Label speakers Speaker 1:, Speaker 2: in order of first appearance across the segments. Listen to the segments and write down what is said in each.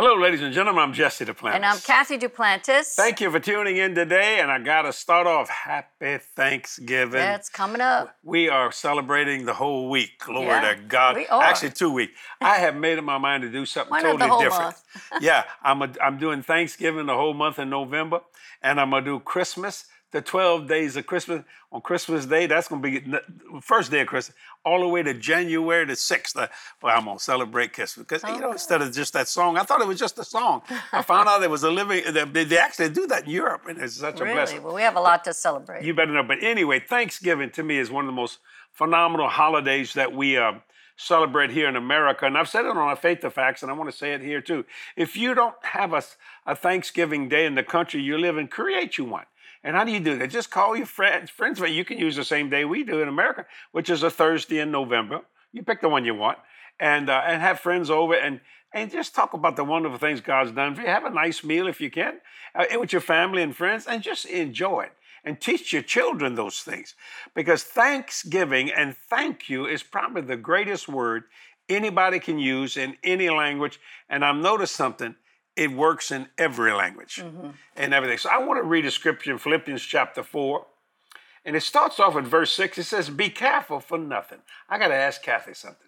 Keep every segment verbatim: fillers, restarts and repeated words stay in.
Speaker 1: Hello, ladies and gentlemen. I'm Jesse Duplantis.
Speaker 2: And I'm Kathy Duplantis.
Speaker 1: Thank you for tuning in today. And I got to start off, happy Thanksgiving.
Speaker 2: Yeah, it's coming up.
Speaker 1: We are celebrating the whole week. Glory
Speaker 2: yeah,
Speaker 1: to God.
Speaker 2: We are.
Speaker 1: Actually, two weeks. I have made up my mind to do something
Speaker 2: Why not
Speaker 1: totally
Speaker 2: the whole
Speaker 1: different.
Speaker 2: month?
Speaker 1: yeah, I'm, a, I'm doing Thanksgiving the whole month in November. And I'm going to do Christmas, the twelve days of Christmas. On Christmas Day, that's going to be the first day of Christmas, all the way to January the sixth. Uh, well, I'm going to celebrate Christmas. Because,
Speaker 2: oh,
Speaker 1: you know, instead of just that song, I thought it was just a song. I found out there was a living, they, they actually do that in Europe, and it's such
Speaker 2: really?
Speaker 1: a blessing.
Speaker 2: Well, we have a lot to celebrate.
Speaker 1: You better know. But anyway, Thanksgiving to me is one of the most phenomenal holidays that we uh, celebrate here in America. And I've said it on our Faith to Facts, and I want to say it here too. If you don't have a, a Thanksgiving day in the country you live in, create you one. And how do you do that? Just call your friends. Friends, you can use the same day we do in America, which is a Thursday in November. You pick the one you want, and uh, and have friends over and and just talk about the wonderful things God's done for you. Have a nice meal if you can, uh, with your family and friends, and just enjoy it. And teach your children those things, because Thanksgiving and thank you is probably the greatest word anybody can use in any language. And I've noticed something. It works in every language mm-hmm. and everything. So I want to read a scripture in Philippians chapter four. And it starts off at verse six. It says, be careful for nothing. I got to ask Kathy something.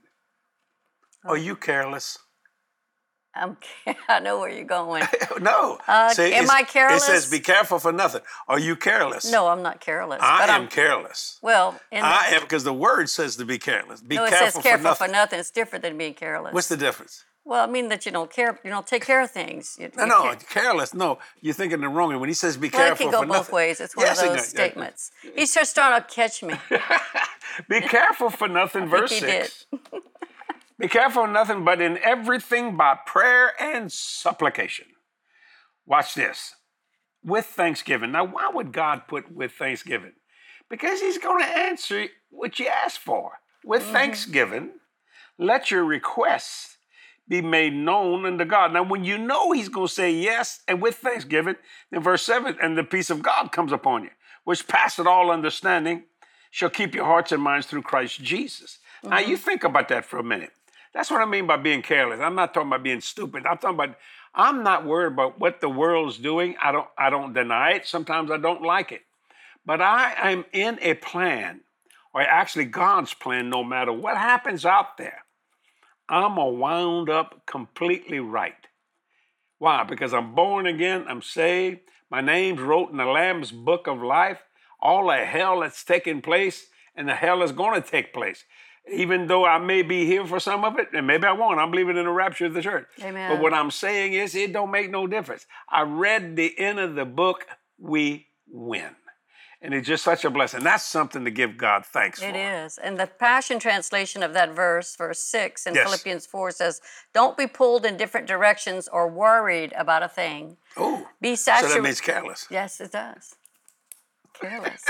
Speaker 1: Oh. Are you careless?
Speaker 2: I'm, I know where you're going.
Speaker 1: no.
Speaker 2: Uh, See, am I careless?
Speaker 1: It says, be careful for nothing. Are you careless?
Speaker 2: No, I'm not careless.
Speaker 1: I
Speaker 2: but
Speaker 1: am
Speaker 2: I'm,
Speaker 1: careless.
Speaker 2: Well, in the,
Speaker 1: I am, because the word says to be careless. Be
Speaker 2: no, it
Speaker 1: careful
Speaker 2: says careful
Speaker 1: for nothing.
Speaker 2: for nothing. It's different than being careless.
Speaker 1: What's the difference?
Speaker 2: Well, I mean that you don't care, you don't take care of things. You,
Speaker 1: no,
Speaker 2: you
Speaker 1: no,
Speaker 2: care.
Speaker 1: careless. No, you're thinking the wrong way. When he says be
Speaker 2: well,
Speaker 1: careful
Speaker 2: it can go
Speaker 1: for
Speaker 2: both
Speaker 1: nothing.
Speaker 2: ways. It's one
Speaker 1: yes,
Speaker 2: of those statements. Yeah. He's just trying to catch me.
Speaker 1: Be careful for nothing,
Speaker 2: I
Speaker 1: verse
Speaker 2: think he
Speaker 1: six. Did. Be careful for nothing, but in everything by prayer and supplication. Watch this. With thanksgiving. Now, why would God put with thanksgiving? Because he's going to answer what you ask for. With mm-hmm. thanksgiving, let your requests be made known unto God. Now, when you know he's going to say yes, and with thanksgiving, then verse seven, and the peace of God comes upon you, which passeth all understanding, shall keep your hearts and minds through Christ Jesus. Mm-hmm. Now, you think about that for a minute. That's what I mean by being careless. I'm not talking about being stupid. I'm talking about, I'm not worried about what the world's doing. I don't, I don't deny it. Sometimes I don't like it. But I am in a plan, or actually God's plan, no matter what happens out there. I'm a wound up completely right. Why? Because I'm born again, I'm saved, my name's wrote in the Lamb's book of life, all the hell that's taking place, and the hell is going to take place. Even though I may be here for some of it, and maybe I won't, I'm believing in the rapture of the church.
Speaker 2: Amen.
Speaker 1: But what I'm saying is, it don't make no difference. I read the end of the book, we win. And it's just such a blessing. That's something to give God thanks for.
Speaker 2: It is. And the Passion Translation of that verse, verse six in
Speaker 1: yes.
Speaker 2: Philippians four says, don't be pulled in different directions or worried about a thing.
Speaker 1: Oh,
Speaker 2: be saturated.
Speaker 1: So that means careless.
Speaker 2: Yes, it does. Careless.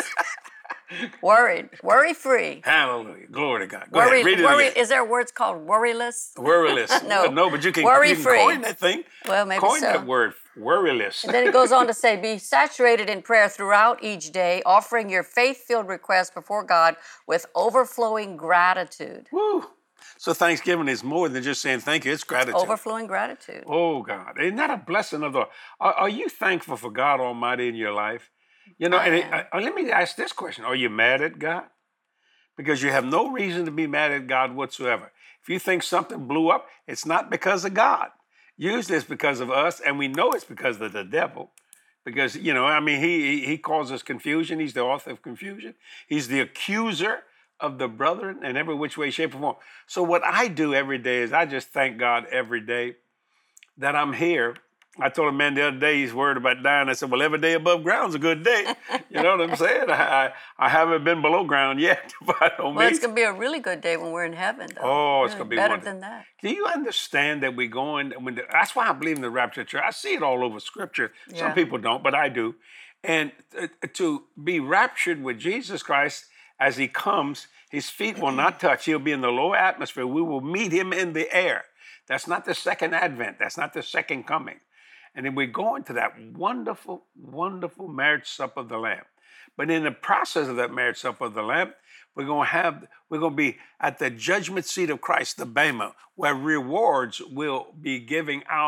Speaker 2: Worried. Worry-free.
Speaker 1: Hallelujah. Glory to God. Go
Speaker 2: worry,
Speaker 1: ahead. Read it
Speaker 2: worry,
Speaker 1: again.
Speaker 2: Is there words called worryless?
Speaker 1: Worryless.
Speaker 2: no.
Speaker 1: No, but you can,
Speaker 2: worry
Speaker 1: you can coin that thing.
Speaker 2: Well, maybe
Speaker 1: coin
Speaker 2: so.
Speaker 1: that word, worryless.
Speaker 2: And then it goes on to say, be saturated in prayer throughout each day, offering your faith-filled requests before God with overflowing gratitude.
Speaker 1: Woo. So Thanksgiving is more than just saying thank you. It's gratitude.
Speaker 2: Overflowing gratitude.
Speaker 1: Oh, God. Isn't that a blessing of the... Are, are you thankful for God Almighty in your life? You know, and it, uh, let me ask this question. Are you mad at God? Because you have no reason to be mad at God whatsoever. If you think something blew up, it's not because of God. Usually it's because of us, and we know it's because of the devil. Because, you know, I mean, he, he causes confusion. He's the author of confusion. He's the accuser of the brethren in every which way, shape, or form. So what I do every day is I just thank God every day that I'm here. I told a man the other day, he's worried about dying. I said, well, every day above ground's a good day. You know what I'm saying? I, I, I haven't been below ground yet. But
Speaker 2: well, it's going to be a really good day when we're in heaven, though.
Speaker 1: Oh, it's
Speaker 2: really
Speaker 1: going to be
Speaker 2: better
Speaker 1: wonderful.
Speaker 2: than that.
Speaker 1: Do you understand that we're going, when the, that's why I believe in the rapture church. I see it all over Scripture.
Speaker 2: Yeah.
Speaker 1: Some people don't, but I do. And uh, to be raptured with Jesus Christ as he comes, his feet will not touch. He'll be in the lower atmosphere. We will meet him in the air. That's not the second advent. That's not the second coming. And then we're going to that wonderful, wonderful marriage supper of the Lamb. But in the process of that marriage supper of the Lamb, we're going to have, we're going to be at the judgment seat of Christ, the Bema, where rewards will be giving out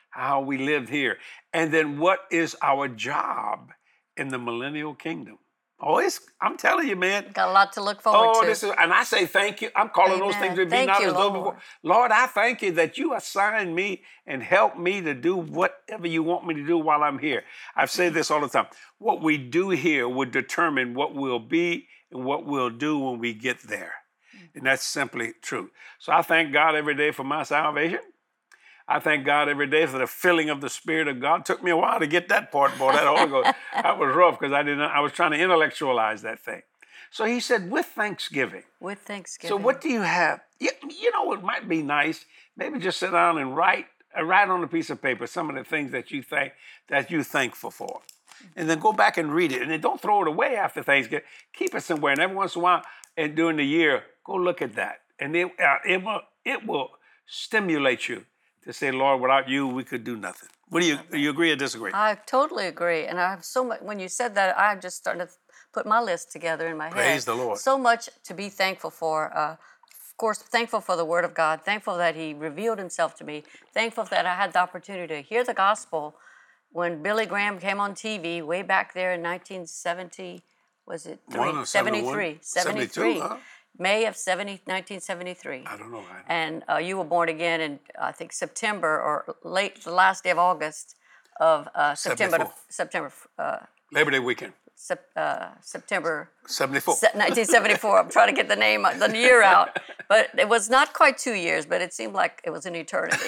Speaker 1: how we lived here. And then what is our job in the millennial kingdom? Oh, it's, I'm telling you, man.
Speaker 2: Got a lot to look forward
Speaker 1: Oh,
Speaker 2: to.
Speaker 1: this is, and I say thank you. I'm calling
Speaker 2: Amen.
Speaker 1: those things to be
Speaker 2: Thank
Speaker 1: not
Speaker 2: you,
Speaker 1: as though
Speaker 2: Lord.
Speaker 1: before. Lord, I thank you that you assigned me and help me to do whatever you want me to do while I'm here. I've said this all the time. What we do here would determine what we'll be and what we'll do when we get there. And that's simply true. So I thank God every day for my salvation. I thank God every day for the filling of the Spirit of God. It took me a while to get that part, boy. That Holy Ghost, that was rough because I didn't. I was trying to intellectualize that thing. So he said, with thanksgiving.
Speaker 2: With thanksgiving.
Speaker 1: So what do you have? You, you know, it might be nice. Maybe just sit down and write, uh, write on a piece of paper some of the things that you think that you're thankful for, and then go back and read it. And then don't throw it away after Thanksgiving. Keep it somewhere, and every once in a while, and during the year, go look at that, and it uh, it will it will stimulate you to say, Lord, without you, we could do nothing. What do you, do you agree or disagree?
Speaker 2: I totally agree. And I have so much, when you said that, I just started to put my list together in my head.
Speaker 1: Praise the Lord.
Speaker 2: So much to be thankful for. Uh, of course, thankful for the Word of God, thankful that He revealed Himself to me, thankful that I had the opportunity to hear the gospel when Billy Graham came on T V way back there in nineteen seventy, was it three? seventy-three. seventy-three.
Speaker 1: Huh?
Speaker 2: May of seventy, nineteen seventy-three.
Speaker 1: I don't know. I
Speaker 2: And uh, you were born again in, I think, September or late, the last day of August of uh, September. To, September. Uh,
Speaker 1: Labor Day weekend.
Speaker 2: sep, uh, September.
Speaker 1: seventy-four.
Speaker 2: Se- nineteen seventy-four. I'm trying to get the name, the year out. But it was not quite two years, but it seemed like it was an eternity.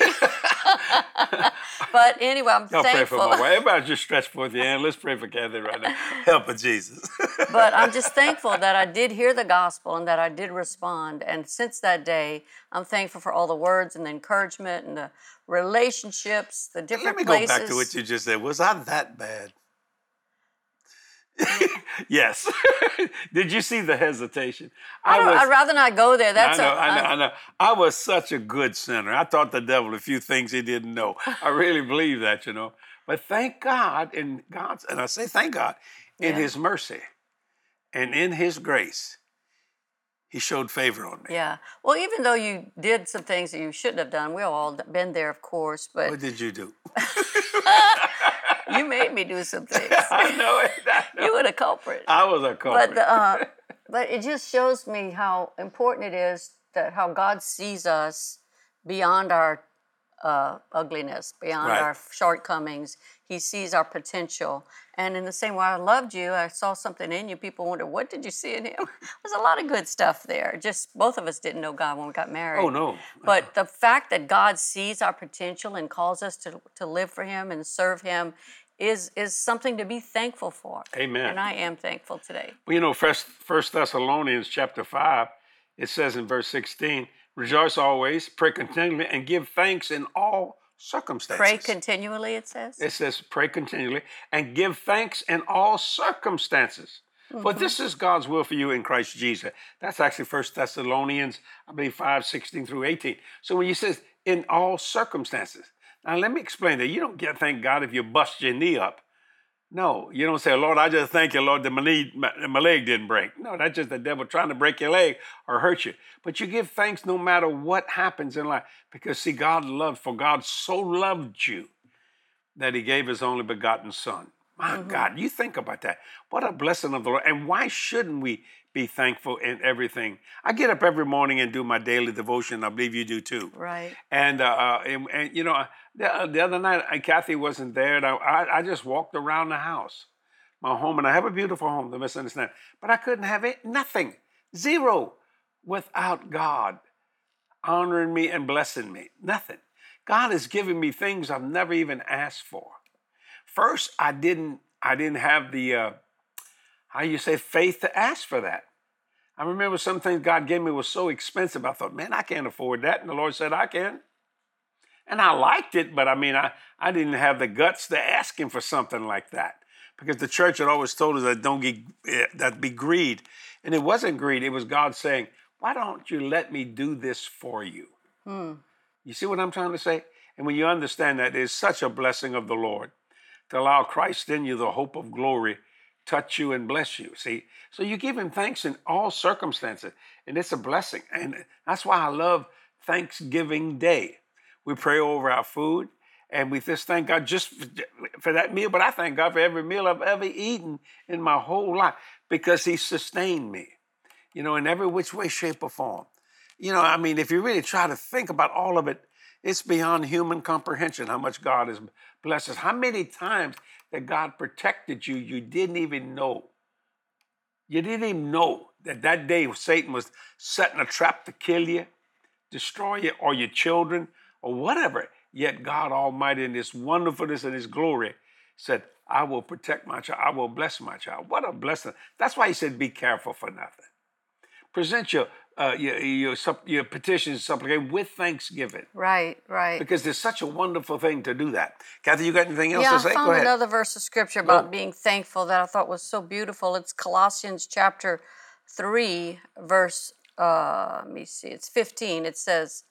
Speaker 2: But anyway, I'm
Speaker 1: Y'all
Speaker 2: thankful.
Speaker 1: pray for my wife. Everybody just stretch forth your hand. Let's pray for Kathy right now. Help her, Jesus.
Speaker 2: But I'm just thankful that I did hear the gospel and that I did respond. And since that day, I'm thankful for all the words and the encouragement and the relationships, the different
Speaker 1: Let me
Speaker 2: places.
Speaker 1: go back to what you just said. Was I that bad? Yes. Did you see the hesitation?
Speaker 2: I don't,
Speaker 1: was,
Speaker 2: I'd rather not go there. That's
Speaker 1: I know,
Speaker 2: a,
Speaker 1: I know, I know. I was such a good sinner. I taught the devil a few things he didn't know. I really believe that, you know. But thank God in God's, and I say thank God, in
Speaker 2: Yeah.
Speaker 1: His mercy and in His grace, He showed favor on me.
Speaker 2: Yeah. Well, even though you did some things that you shouldn't have done, we've all been there, of course. But
Speaker 1: What did you do?
Speaker 2: you made me do some things.
Speaker 1: I know it. I know.
Speaker 2: You were the culprit.
Speaker 1: I was a culprit.
Speaker 2: But the, uh, but it just shows me how important it is that how God sees us beyond our uh, ugliness, beyond
Speaker 1: Right.
Speaker 2: our shortcomings. He sees our potential. And in the same way I loved you, I saw something in you. People wonder, what did you see in him? There's a lot of good stuff there. Just both of us didn't know God when we got married.
Speaker 1: Oh, no.
Speaker 2: But the fact that God sees our potential and calls us to, to live for Him and serve Him is is something to be thankful for.
Speaker 1: Amen.
Speaker 2: And I am thankful today.
Speaker 1: Well, you know, First, First Thessalonians chapter five, it says in verse sixteen, rejoice always, pray continually, and give thanks in all circumstances.
Speaker 2: Pray continually, it says.
Speaker 1: It says pray continually, and give thanks in all circumstances.
Speaker 2: Mm-hmm.
Speaker 1: For this is God's will for you in Christ Jesus. That's actually First Thessalonians, I believe, five, sixteen through eighteen. So when he says in all circumstances, now let me explain that. You don't get thank God if you bust your knee up. No, you don't say, Lord, I just thank you, Lord, that my, knee, my, my leg didn't break. No, that's just the devil trying to break your leg or hurt you. But you give thanks no matter what happens in life. Because, see, God loved, for God so loved you that He gave His only begotten Son. My
Speaker 2: Mm-hmm.
Speaker 1: God, you think about that. What a blessing of the Lord. And why shouldn't we be thankful in everything? I get up every morning and do my daily devotion. I believe you do too.
Speaker 2: Right.
Speaker 1: And, uh, uh, and, and you know, the, the other night, uh, Kathy wasn't there. And I, I, I just walked around the house, my home. And I have a beautiful home, don't misunderstand. But I couldn't have it, nothing, zero, without God honoring me and blessing me. Nothing. God has given me things I've never even asked for. First, I didn't, I didn't have the, uh, how you say, faith to ask for that. I remember some things God gave me was so expensive. I thought, man, I can't afford that. And the Lord said, I can. And I liked it, but I mean, I, I didn't have the guts to ask Him for something like that. Because the church had always told us that don't get, uh, that be greed. And it wasn't greed. It was God saying, why don't you let me do this for you?
Speaker 2: Hmm.
Speaker 1: You see what I'm trying to say? And when you understand that, it's such a blessing of the Lord to allow Christ in you, the hope of glory, touch you and bless you. See, so you give Him thanks in all circumstances, and it's a blessing. And that's why I love Thanksgiving Day. We pray over our food, And we just thank God just for, for that meal, but I thank God for every meal I've ever eaten in my whole life because he sustained me, you know, in every which way, shape, or form. You know, I mean, if you really try to think about all of it, it's beyond human comprehension how much God has blessed us. How many times that God protected you, you didn't even know. You didn't even know that that day Satan was setting a trap to kill you, destroy you, or your children, or whatever. Yet God Almighty in his wonderfulness and his glory said, I will protect my child. I will bless my child. What a blessing. That's why he said, be careful for nothing. Present your uh, your, your, your petitions, supplication with thanksgiving.
Speaker 2: Right, right.
Speaker 1: Because there's such a wonderful thing to do that. Kathy, you got anything else
Speaker 2: yeah,
Speaker 1: to say?
Speaker 2: I found
Speaker 1: Go ahead.
Speaker 2: another verse of scripture about
Speaker 1: Go.
Speaker 2: being thankful that I thought was so beautiful. It's Colossians chapter three, verse, uh, let me see, it's fifteen. It says,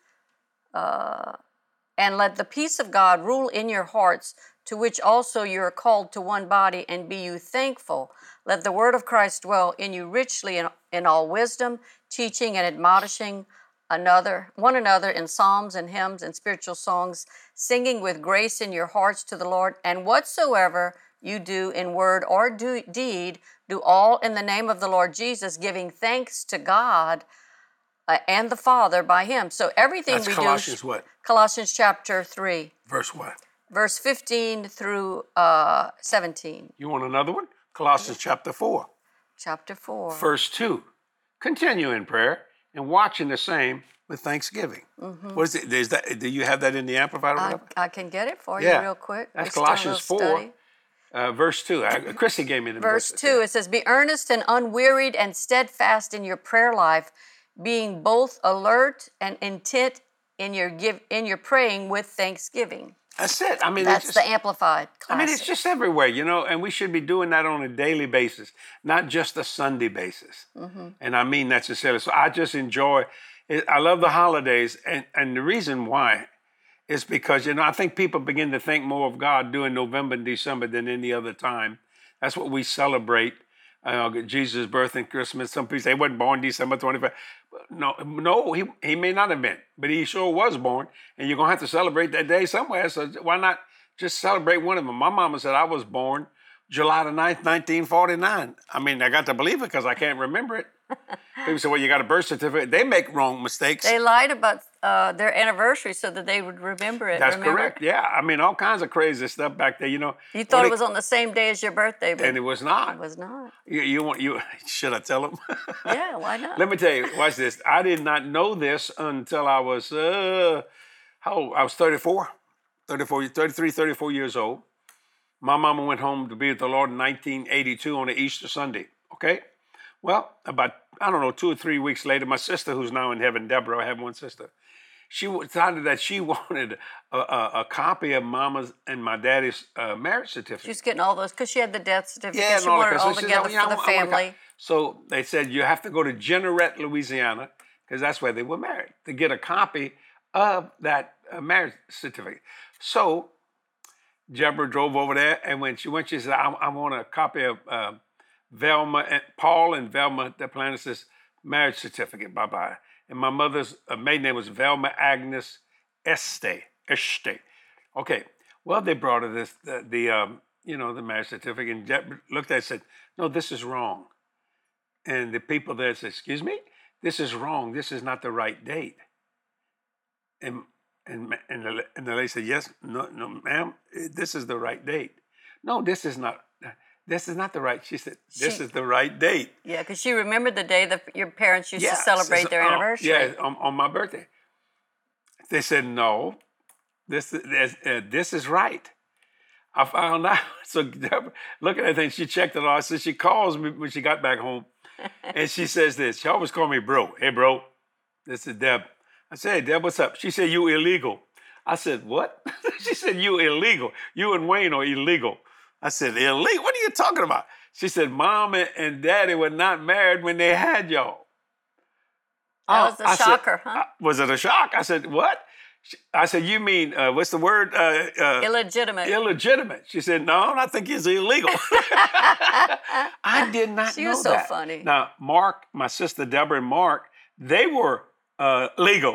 Speaker 2: uh, and let the peace of God rule in your hearts, to which also you are called to one body, and be you thankful. Let the word of Christ dwell in you richly in, in all wisdom, teaching and admonishing another, one another in psalms and hymns and spiritual songs, singing with grace in your hearts to the Lord. And whatsoever you do in word or do, deed, do all in the name of the Lord Jesus, giving thanks to God uh, and the Father by him. So everything
Speaker 1: That's
Speaker 2: we
Speaker 1: Colossians
Speaker 2: do.
Speaker 1: what?
Speaker 2: Colossians chapter three.
Speaker 1: Verse what?
Speaker 2: Verse fifteen through uh, seventeen.
Speaker 1: You want another one? Colossians chapter four.
Speaker 2: Chapter four.
Speaker 1: Verse two. Continue in prayer and watching the same with thanksgiving. Mm-hmm. What is it? Is that, do you have that in the Amplified or
Speaker 2: I,
Speaker 1: whatever?
Speaker 2: I can get it for
Speaker 1: Yeah.
Speaker 2: you real quick.
Speaker 1: That's
Speaker 2: We still have a
Speaker 1: Colossians
Speaker 2: little
Speaker 1: four,
Speaker 2: study.
Speaker 1: uh, verse two. I, Chrissy gave me the
Speaker 2: Verse
Speaker 1: verse.
Speaker 2: two, it says, be earnest and unwearied and steadfast in your prayer life, being both alert and intent in your give in your praying with thanksgiving.
Speaker 1: That's it. I mean,
Speaker 2: That's
Speaker 1: it's
Speaker 2: the
Speaker 1: just,
Speaker 2: Amplified Classic.
Speaker 1: I mean, it's just everywhere, you know, and we should be doing that on a daily basis, not just a Sunday basis. Mm-hmm. And I mean that sincerely. So I just enjoy it. I love the holidays. And, and the reason why is because, you know, I think people begin to think more of God during November and December than any other time. That's what we celebrate. Uh, Jesus' birth and Christmas. Some people say he wasn't born December twenty-fifth. No, no, he he may not have been, but he sure was born, and you're gonna have to celebrate that day somewhere. So why not just celebrate one of them? My mama said I was born July the ninth, nineteen forty-nine. I mean, I got to believe it because I can't remember it. People say, well, you got a birth certificate. They make wrong mistakes.
Speaker 2: They lied about uh, their anniversary so that they would remember it.
Speaker 1: That's
Speaker 2: remember?
Speaker 1: correct. Yeah, I mean, all kinds of crazy stuff back there. You know,
Speaker 2: You thought
Speaker 1: Well,
Speaker 2: it was on the same day as your birthday, but
Speaker 1: and it was not.
Speaker 2: it was not.
Speaker 1: You, you want you? Should I tell them?
Speaker 2: Yeah, why not?
Speaker 1: Let me tell you. Watch this. I did not know this until I was uh, how old? I was thirty-four, thirty-four, thirty-three, thirty-four years old. My mama went home to be with the Lord in nineteen eighty-two on the Easter Sunday. Okay. Well, about, I don't know, two or three weeks later, my sister, who's now in heaven, Deborah, I have one sister, she decided that she wanted a, a, a copy of Mama's and my daddy's uh, marriage certificate.
Speaker 2: She was getting all those because she had the death certificate.
Speaker 1: Yeah,
Speaker 2: she
Speaker 1: and all
Speaker 2: wanted
Speaker 1: that.
Speaker 2: it all
Speaker 1: So she
Speaker 2: together
Speaker 1: said, "Yeah,
Speaker 2: for
Speaker 1: I
Speaker 2: the
Speaker 1: want- I want a
Speaker 2: family.
Speaker 1: copy." So they said you have to go to Jeanerette, Louisiana, because that's where they were married, to get a copy of that uh, marriage certificate. So Deborah drove over there, and when she went, she said, I, I want a copy of uh, Velma and Paul and Velma Duplantis' marriage certificate. Bye bye. And my mother's uh, maiden name was Velma Agnes Este. Este. Okay. Well, they brought her this the, the um, you know the marriage certificate, and Deborah looked at it and said, "No, this is wrong." And the people there said, "Excuse me, this is wrong. This is not the right date." And and and the, and the lady said, "Yes, no, no, ma'am, this is the right date." No, this is not. This is not the right. She said, "This
Speaker 2: She-
Speaker 1: is the right date."
Speaker 2: Yeah, because she remembered the day that your parents used
Speaker 1: Yeah,
Speaker 2: to celebrate
Speaker 1: so-
Speaker 2: their
Speaker 1: oh,
Speaker 2: anniversary.
Speaker 1: Yeah, on, on my birthday. They said, "No, this is uh, this is right." I found out. So Deborah, looking at things, she checked it all. So she calls me when she got back home, and she says this. She always called me bro. Hey, bro, this is Deb. I said, "Hey, Deb, what's up?" She said, "You illegal." I said, "What?" She said, "You illegal. You and Wayne are illegal." I said, "Illegal? What are you talking about?" She said, "Mom and Daddy were not married when they had y'all."
Speaker 2: That was a
Speaker 1: I said,
Speaker 2: shocker, huh?
Speaker 1: uh, Was it a shock? I said, "What?" She- I said, "You mean, uh, what's the word? Uh, uh,
Speaker 2: Illegitimate.
Speaker 1: illegitimate." She said, "No, I think he's illegal." I did not
Speaker 2: She
Speaker 1: know
Speaker 2: was so
Speaker 1: that.
Speaker 2: funny.
Speaker 1: Now, Mark, my sister Deborah and Mark, they were uh, legal,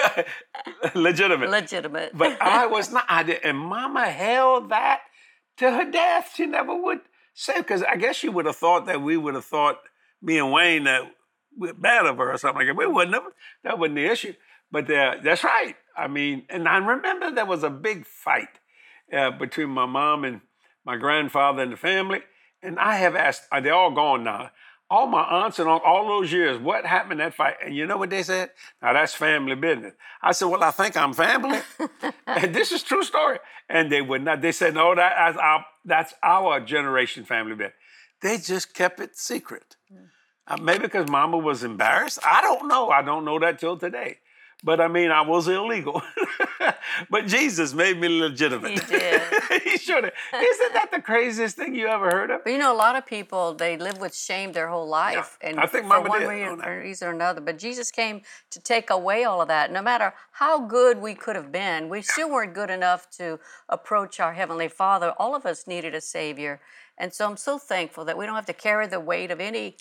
Speaker 1: legitimate.
Speaker 2: Legitimate.
Speaker 1: But I was not. I did, and Mama held that to her death. She never would say, because I guess she would have thought that we would have thought, me and Wayne, that we're bad of her or something like that. We wouldn't have. That wasn't the issue. But uh, that's right. I mean, and I remember there was a big fight uh, between my mom and my grandfather and the family. And I have asked, are they all gone now? All my aunts and all, all those years, what happened in that fight? And you know what they said? Now, that's family business. I said, well, I think I'm family. And this is true story. And they would not. They said, no, that, that's, our, that's our generation family business. They just kept it secret. Mm. Uh, maybe because Mama was embarrassed. I don't know. I don't know that till today. But I mean, I was illegal. But Jesus made me legitimate.
Speaker 2: He did.
Speaker 1: He should have. Isn't that the craziest thing you ever heard of?
Speaker 2: But you know, a lot of people, they live with shame their whole life.
Speaker 1: Yeah.
Speaker 2: And
Speaker 1: I think
Speaker 2: for
Speaker 1: Mama
Speaker 2: one
Speaker 1: did.
Speaker 2: reason or reason or another. But Jesus came to take away all of that. No matter how good we could have been, we still weren't good enough to approach our Heavenly Father. All of us needed a Savior. And so I'm so thankful that we don't have to carry the weight of any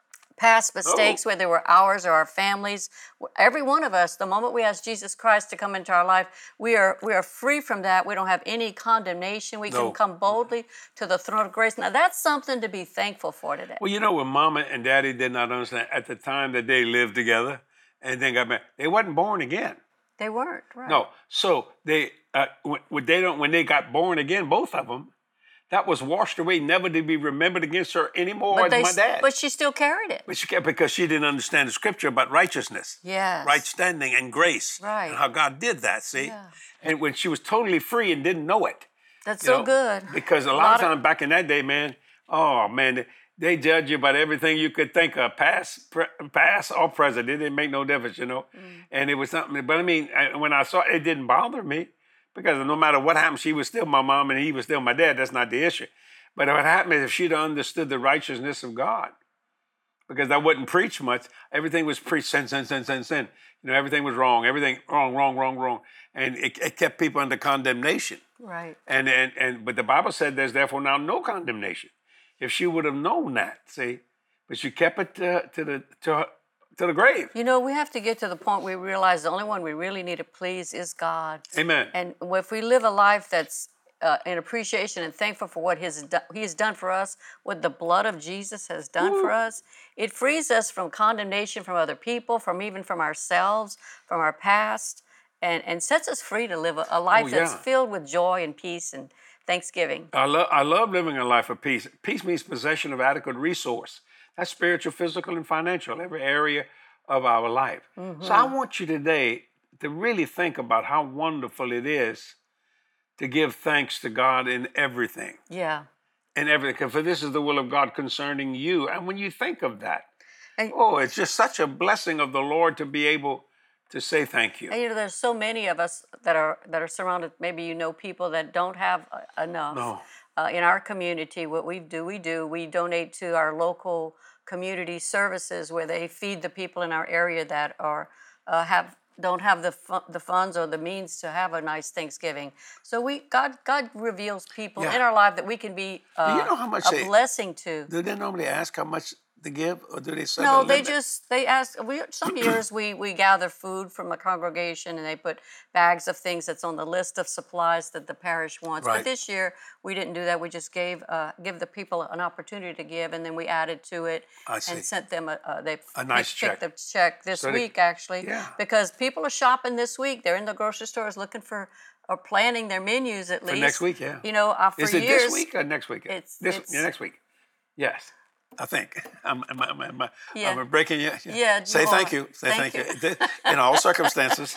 Speaker 2: past mistakes, oh. whether they were ours or our families. Every one of us, the moment we ask Jesus Christ to come into our life, we are we are free from that. We don't have any condemnation. We no. can come boldly to the throne of grace. Now, that's something to be thankful for today.
Speaker 1: Well, you know, when Mama and Daddy did not understand at the time that they lived together and then got married, they wasn't born again.
Speaker 2: They weren't, right?
Speaker 1: No. So they, uh, when they don't, when they got born again, both of them, that was washed away, never to be remembered against her anymore
Speaker 2: but
Speaker 1: as
Speaker 2: they,
Speaker 1: my dad.
Speaker 2: But she still carried it.
Speaker 1: But she kept, because she didn't understand the scripture about righteousness,
Speaker 2: yes.
Speaker 1: right standing and grace,
Speaker 2: right.
Speaker 1: and how God did that, see?
Speaker 2: Yeah.
Speaker 1: And when she was totally free and didn't know it.
Speaker 2: That's so
Speaker 1: know,
Speaker 2: good.
Speaker 1: Because a, a lot, lot of times back in that day, man, oh, man, they, they judge you about everything you could think of, past, pre, past or present. It didn't make no difference, you know? Mm. And it was something, but I mean, when I saw it, it didn't bother me, because no matter what happened, she was still my mom and he was still my dad. That's not the issue. But what happened is if she'd understood the righteousness of God, because I wouldn't preach much, everything was preached, sin, sin, sin, sin, sin. You know, everything was wrong, everything wrong, wrong, wrong, wrong. And it, it kept people under condemnation.
Speaker 2: Right.
Speaker 1: And, and, and but the Bible said there's therefore now no condemnation. If she would have known that, see, but she kept it to, to the to, her, to the grave.
Speaker 2: You know, we have to get to the point where we realize the only one we really need to please is God.
Speaker 1: Amen.
Speaker 2: And if we live a life that's Uh, in appreciation and thankful for what his do- he has done for us, what the blood of Jesus has done Ooh. for us, it frees us from condemnation from other people, from even from ourselves, from our past, and, and sets us free to live a, a life oh, yeah. that's filled with joy and peace and thanksgiving.
Speaker 1: I love I love living a life of peace. Peace means possession of adequate resource. That's spiritual, physical, and financial, every area of our life. Mm-hmm. So I want you today to really think about how wonderful it is to give thanks to God in everything.
Speaker 2: Yeah.
Speaker 1: In everything. For this is the will of God concerning you. And when you think of that,
Speaker 2: and,
Speaker 1: oh, it's just such a blessing of the Lord to be able to say thank you.
Speaker 2: And you know, there's so many of us that are that are surrounded. Maybe you know people that don't have uh, enough.
Speaker 1: No.
Speaker 2: Uh, in our community, what we do, we do, we donate to our local community services where they feed the people in our area that are uh, have don't have the fu- the funds or the means to have a nice Thanksgiving. So we God God reveals people
Speaker 1: yeah.
Speaker 2: in our life that we can be uh,
Speaker 1: do you know how much
Speaker 2: a
Speaker 1: they,
Speaker 2: blessing to.
Speaker 1: Do they normally ask how much to give, or do they set
Speaker 2: No,
Speaker 1: a
Speaker 2: they
Speaker 1: limit?
Speaker 2: just they ask. We some years we we gather food from a congregation and they put bags of things that's on the list of supplies that the parish wants.
Speaker 1: Right.
Speaker 2: But this year we didn't do that. We just gave uh, give the people an opportunity to give, and then we added to it
Speaker 1: I see.
Speaker 2: and sent them a uh, they
Speaker 1: a nice
Speaker 2: picked
Speaker 1: check.
Speaker 2: the check this
Speaker 1: So they-
Speaker 2: week actually
Speaker 1: Yeah.
Speaker 2: because people are shopping this week. They're in the grocery stores looking for or planning their menus at
Speaker 1: For
Speaker 2: least
Speaker 1: next week, yeah.
Speaker 2: You know, uh, for
Speaker 1: Is it
Speaker 2: years
Speaker 1: this week or next week?
Speaker 2: it's-
Speaker 1: this
Speaker 2: it's-
Speaker 1: yeah, next week. Yes. I think. I'm, I'm, I'm, I'm,
Speaker 2: Yeah.
Speaker 1: I'm breaking you.
Speaker 2: Yeah,
Speaker 1: Say
Speaker 2: you
Speaker 1: thank
Speaker 2: are.
Speaker 1: you. Say
Speaker 2: Thank
Speaker 1: thank, you. In all circumstances.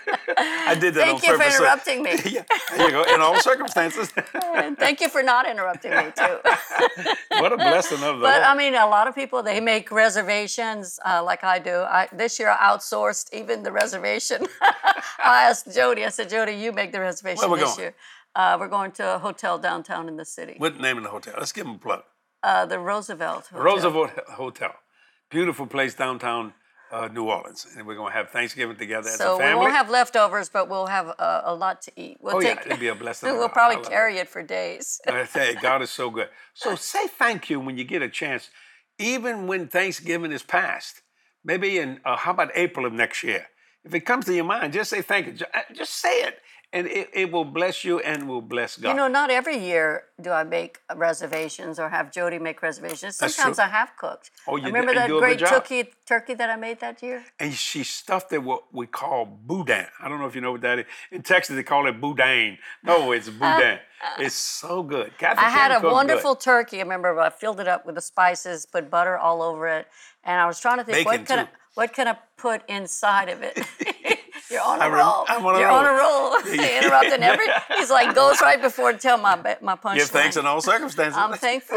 Speaker 1: I did that
Speaker 2: Thank
Speaker 1: on
Speaker 2: you for
Speaker 1: purpose.
Speaker 2: interrupting me.
Speaker 1: Yeah, there you go. In all circumstances.
Speaker 2: And thank you for not interrupting me too.
Speaker 1: What a blessing of the
Speaker 2: But
Speaker 1: Lord.
Speaker 2: I mean, a lot of people, they make reservations uh, like I do. I, this year I outsourced even the reservation. I asked Jody, I said, Jody, you make the reservation
Speaker 1: Where we
Speaker 2: this
Speaker 1: going?
Speaker 2: year. Uh, we're going to a hotel downtown in the city.
Speaker 1: What's the name of the hotel? Let's give them a plug.
Speaker 2: Uh, the Roosevelt Hotel.
Speaker 1: Roosevelt Hotel. Beautiful place downtown uh, New Orleans. And we're going to have Thanksgiving together as
Speaker 2: So
Speaker 1: a family.
Speaker 2: we won't have leftovers, but we'll have a, a lot to eat. We'll
Speaker 1: Oh, yeah,
Speaker 2: take,
Speaker 1: it'd be a blessing.
Speaker 2: We'll
Speaker 1: I
Speaker 2: probably
Speaker 1: love
Speaker 2: carry it for days.
Speaker 1: I tell you, God is so good. So say thank you when you get a chance, even when Thanksgiving is past. Maybe in, uh, how about April of next year? If it comes to your mind, just say thank you. Ju- uh, Just say it, and it, it will bless you and will bless God.
Speaker 2: You know, not every year do I make reservations or have Jody make reservations.
Speaker 1: That's
Speaker 2: Sometimes
Speaker 1: true.
Speaker 2: I have cooked.
Speaker 1: Oh, you
Speaker 2: Remember
Speaker 1: do- and
Speaker 2: that
Speaker 1: do a good
Speaker 2: great
Speaker 1: job.
Speaker 2: turkey turkey that I made that year?
Speaker 1: And she stuffed it what we call boudin. I don't know if you know what that is. In Texas, they call it boudin. No, it's boudin. It's so good. Kathy
Speaker 2: I had
Speaker 1: can
Speaker 2: a
Speaker 1: cook
Speaker 2: wonderful
Speaker 1: good.
Speaker 2: turkey. I remember I filled it up with the spices, put butter all over it, and I was trying to think
Speaker 1: Bacon,
Speaker 2: what can I
Speaker 1: too.
Speaker 2: what can I put inside of it. You're on a
Speaker 1: I rem-
Speaker 2: roll.
Speaker 1: I'm on a
Speaker 2: You're
Speaker 1: roll.
Speaker 2: on a roll. Interrupting every. He's like goes right before to tell my ba- my punchline.
Speaker 1: Give thanks in all circumstances.
Speaker 2: I'm thankful.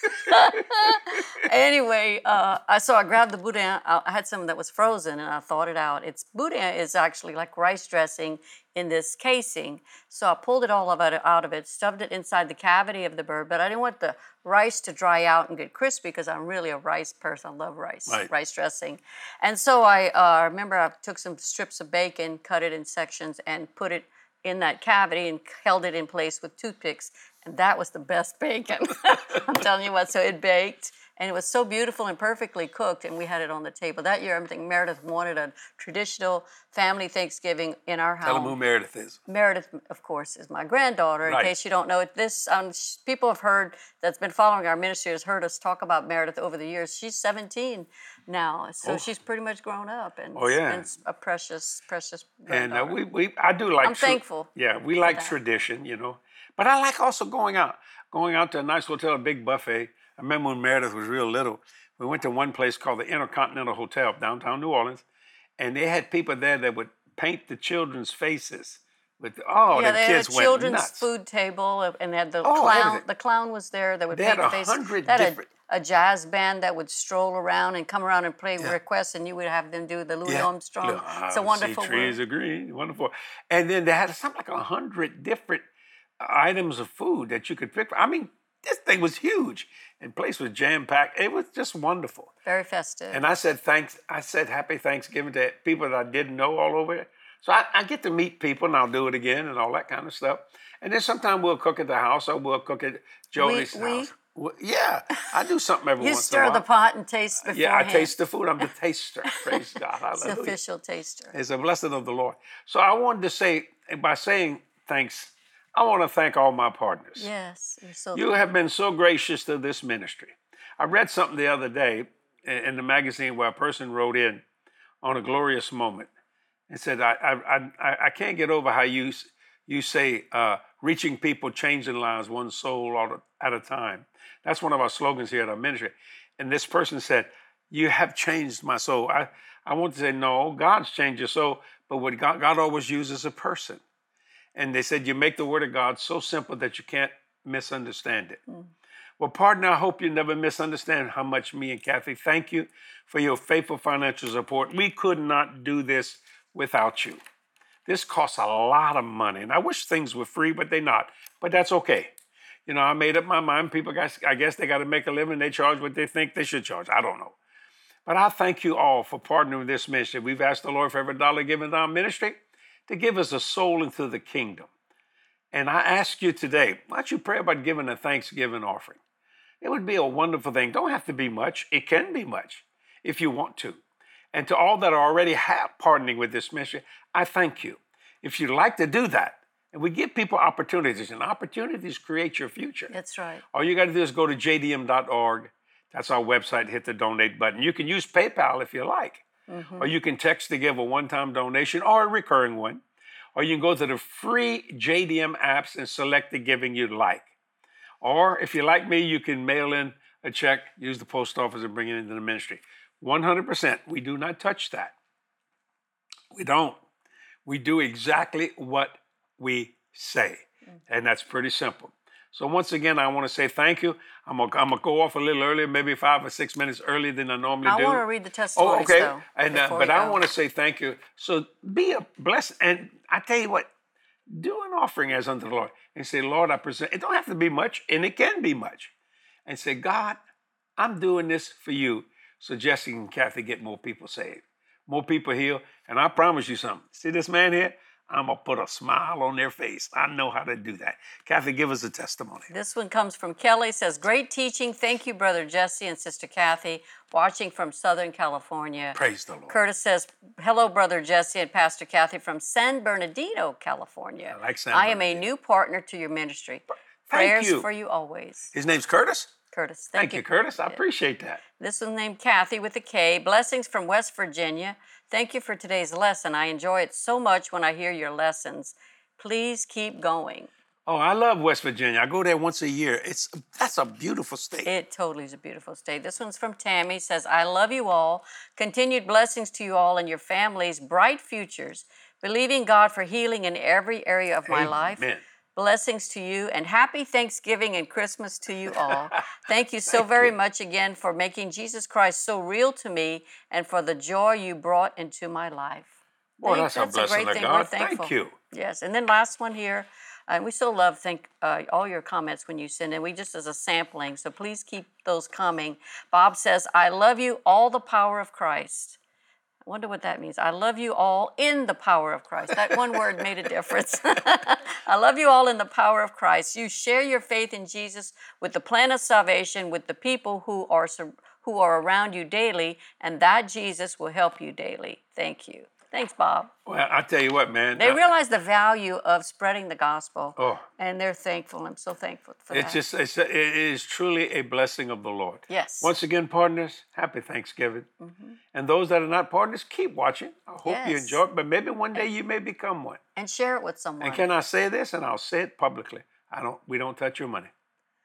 Speaker 2: Anyway, uh, I so I grabbed the boudin. I I had some that was frozen, and I thawed it out. It's boudin is actually like rice dressing in this casing. So I pulled it all of it out of it, stuffed it inside the cavity of the bird. But I didn't want the rice to dry out and get crispy because I'm really a rice person. I love rice,
Speaker 1: Right.
Speaker 2: rice dressing. And so I uh, remember I took some strips of bacon, cut it in sections, and put it in that cavity and held it in place with toothpicks. And that was the best bacon. I'm telling you what, so it baked. And it was so beautiful and perfectly cooked, and we had it on the table. That year, I think Meredith wanted a traditional family Thanksgiving in our
Speaker 1: Tell them
Speaker 2: home.
Speaker 1: who Meredith is.
Speaker 2: Meredith, of course, is my granddaughter. In
Speaker 1: Right.
Speaker 2: case you don't know it, this um, sh- people have heard that's been following our ministry has heard us talk about Meredith over the years. She's seventeen now, so
Speaker 1: Oh.
Speaker 2: she's pretty much grown up, and,
Speaker 1: Oh, yeah.
Speaker 2: and a precious, precious
Speaker 1: And uh,
Speaker 2: granddaughter.
Speaker 1: we, we, I do like.
Speaker 2: I'm thankful
Speaker 1: Yeah, we like
Speaker 2: that.
Speaker 1: tradition, you know. But I like also going out, going out to a nice hotel, a big buffet. I remember when Meredith was real little. We went to one place called the Intercontinental Hotel, downtown New Orleans, and they had people there that would paint the children's faces. With oh,
Speaker 2: yeah,
Speaker 1: the
Speaker 2: they had
Speaker 1: kids
Speaker 2: a
Speaker 1: went
Speaker 2: children's
Speaker 1: nuts.
Speaker 2: food table, uh, and they had the
Speaker 1: Oh,
Speaker 2: clown.
Speaker 1: everything.
Speaker 2: The clown was there. That would
Speaker 1: They
Speaker 2: paint
Speaker 1: had a
Speaker 2: the faces.
Speaker 1: hundred
Speaker 2: They had a-
Speaker 1: different-
Speaker 2: A, jazz band that would stroll around and come around and play requests, and you would have them do the Louis
Speaker 1: Yeah.
Speaker 2: Armstrong.
Speaker 1: Look,
Speaker 2: It's a
Speaker 1: I
Speaker 2: wonderful
Speaker 1: see trees
Speaker 2: word.
Speaker 1: are green, wonderful. And then they had something like a hundred different items of food that you could pick. I mean, this thing was huge, and the place was jam packed. It was just wonderful.
Speaker 2: Very festive.
Speaker 1: And I said thanks. I said happy Thanksgiving to people that I didn't know all over it. So I, I get to meet people, and I'll do it again, and all that kind of stuff. And then sometimes we'll cook at the house, or we'll cook at Jody's
Speaker 2: We- we?
Speaker 1: house. Well, yeah, I do something every
Speaker 2: you
Speaker 1: once in a
Speaker 2: stir
Speaker 1: while.
Speaker 2: the pot and taste beforehand.
Speaker 1: Yeah, I taste the food. I'm the taster. Praise God.
Speaker 2: It's the
Speaker 1: Hallelujah.
Speaker 2: official taster.
Speaker 1: It's a blessing of the Lord. So I wanted to say, by saying thanks, I want to thank all my partners.
Speaker 2: Yes, you're so.
Speaker 1: You have been so gracious to this ministry. I read something the other day in in the magazine where a person wrote in on a glorious moment and said, I I I, I can't get over how you you say uh, reaching people, changing lives, one soul at a time. That's one of our slogans here at our ministry. And this person said, you have changed my soul. I, I want to say, no, God's changed your soul, but what God, God always uses a person. And they said, you make the word of God so simple that you can't misunderstand it. Mm. Well, partner, I hope you never misunderstand how much me and Kathy thank you for your faithful financial support. We could not do this without you. This costs a lot of money, and I wish things were free, but they're not. But that's okay. You know, I made up my mind. People, guys, I guess they got to make a living. They charge what they think they should charge. I don't know. But I thank you all for partnering with this ministry. We've asked the Lord for every dollar given to our ministry to give us a soul into the kingdom. And I ask you today, why don't you pray about giving a Thanksgiving offering? It would be a wonderful thing. Don't have to be much. It can be much if you want to. And to all that are already have partnering with this ministry, I thank you. If you'd like to do that, and we give people opportunities, and opportunities create your future.
Speaker 2: That's right.
Speaker 1: All you got to do is go to j d m dot org. That's our website. Hit the donate button. You can use PayPal if you like. Mm-hmm. Or you can text to give a one-time donation or a recurring one. Or you can go to the free J D M apps and select the giving you'd like. Or if you're like me, you can mail in a check, use the post office, and bring it into the ministry. one hundred percent. We do not touch that. We don't. We do exactly what we say. And that's pretty simple. So once again, I want to say thank you. I'm going to go off a little earlier, maybe five or six minutes earlier than I normally
Speaker 2: I
Speaker 1: do.
Speaker 2: want to read the testimonies,
Speaker 1: Oh, okay.
Speaker 2: though,
Speaker 1: And, uh,
Speaker 2: before
Speaker 1: but
Speaker 2: we
Speaker 1: I
Speaker 2: go.
Speaker 1: want to say thank you. So be a blessing. And I tell you what, do an offering as unto the Lord. And say, Lord, I present. It don't have to be much, and it can be much. And say, God, I'm doing this for you so Jesse and Kathy get more people saved, more people healed. And I promise you something. See this man here? I'm going to put a smile on their face. I know how to do that. Kathy, give us a testimony.
Speaker 2: This one comes from Kelly, says, great teaching. Thank you, Brother Jesse and Sister Kathy, watching from Southern California.
Speaker 1: Praise the Lord.
Speaker 2: Curtis says, hello, Brother Jesse and Pastor Kathy from San Bernardino, California.
Speaker 1: I like San
Speaker 2: I am a
Speaker 1: Bernardino.
Speaker 2: new partner to your ministry.
Speaker 1: Thank
Speaker 2: Prayers
Speaker 1: you.
Speaker 2: for you always.
Speaker 1: His name's Curtis?
Speaker 2: Curtis.
Speaker 1: Thank,
Speaker 2: Thank,
Speaker 1: you, Curtis. I appreciate that.
Speaker 2: This one named Kathy with a K. Blessings from West Virginia. Thank you for today's lesson. I enjoy it so much when I hear your lessons. Please keep going.
Speaker 1: Oh, I love West Virginia. I go there once a year. It's That's a beautiful state.
Speaker 2: It totally is a beautiful state. This one's from Tammy. Says, I love you all. Continued blessings to you all and your families. Bright futures. Believing God for healing in every area of my
Speaker 1: Amen.
Speaker 2: life. Blessings to you and happy Thanksgiving and Christmas to you all. Thank you so
Speaker 1: Thank
Speaker 2: very
Speaker 1: you.
Speaker 2: much again for making Jesus Christ so real to me and for the joy you brought into my life.
Speaker 1: Boy,
Speaker 2: Thank-
Speaker 1: that's, a blessing
Speaker 2: great
Speaker 1: of
Speaker 2: thing.
Speaker 1: God.
Speaker 2: We're thankful.
Speaker 1: Thank you.
Speaker 2: Yes, and then last one here. And we still love thank uh, all your comments when you send in. We just as a sampling, so please keep those coming. Bob says, I love you, all the power of Christ. I wonder what that means. I love you all in the power of Christ. That one word made a difference. I love you all in the power of Christ. You share your faith in Jesus with the plan of salvation with the people who are who are around you daily, and that Jesus will help you daily. Thank you. Thanks, Bob.
Speaker 1: Well, I tell you what, man.
Speaker 2: They
Speaker 1: I-
Speaker 2: realize the value of spreading the gospel,
Speaker 1: Oh.
Speaker 2: and they're thankful. I'm so thankful for
Speaker 1: It's
Speaker 2: that.
Speaker 1: just, it's a, it is truly a blessing of the Lord.
Speaker 2: Yes.
Speaker 1: Once again, partners, happy Thanksgiving. And those that are not partners, keep watching. I hope you
Speaker 2: Yes.
Speaker 1: enjoy it, but maybe one day you may become one.
Speaker 2: And share it with someone.
Speaker 1: And can I say this? And I'll say it publicly. I don't. We don't touch your money.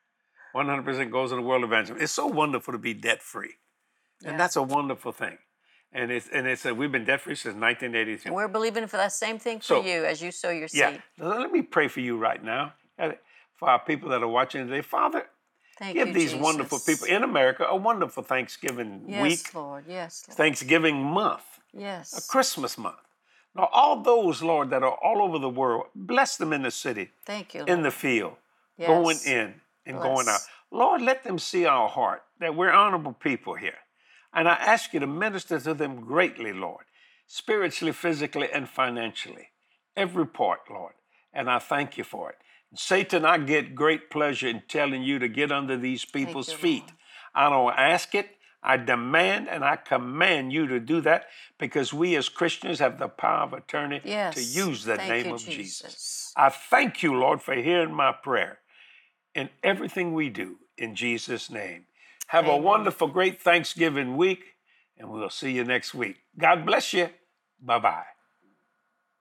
Speaker 1: one hundred percent goes in the world of evangelism. It's so wonderful to be debt free, and
Speaker 2: Yeah.
Speaker 1: that's a wonderful thing. And it's and it's a, we've been debt free since nineteen eighty-two.
Speaker 2: And we're believing for that same thing for
Speaker 1: So,
Speaker 2: you as you sow your seed.
Speaker 1: Yeah. Now, let me pray for you right now, and for our people that are watching today. Father,
Speaker 2: Thank
Speaker 1: give
Speaker 2: you,
Speaker 1: these
Speaker 2: Jesus.
Speaker 1: wonderful people in America a wonderful Thanksgiving
Speaker 2: Yes,
Speaker 1: week,
Speaker 2: Lord. Yes, Lord.
Speaker 1: Thanksgiving month, a
Speaker 2: Yes.
Speaker 1: Christmas month. Now, all those, Lord, that are all over the world, bless them in the city,
Speaker 2: Thank you, Lord.
Speaker 1: in the field,
Speaker 2: Yes.
Speaker 1: going in and going out.
Speaker 2: Bless.
Speaker 1: Lord, let them see our heart, that we're honorable people here. And I ask you to minister to them greatly, Lord, spiritually, physically, and financially. Every part, Lord. And I thank you for it. Satan, I get great pleasure in telling you to get under these people's
Speaker 2: you,
Speaker 1: feet.
Speaker 2: Lord.
Speaker 1: I don't ask it. I demand and I command you to do that because we as Christians have the power of attorney
Speaker 2: Yes.
Speaker 1: to use the
Speaker 2: Thank
Speaker 1: name
Speaker 2: you,
Speaker 1: of Jesus.
Speaker 2: Jesus.
Speaker 1: I thank you, Lord, for hearing my prayer in everything we do in Jesus' name. Have a
Speaker 2: Amen.
Speaker 1: wonderful, great Thanksgiving week, and we'll see you next week. God bless you. Bye-bye.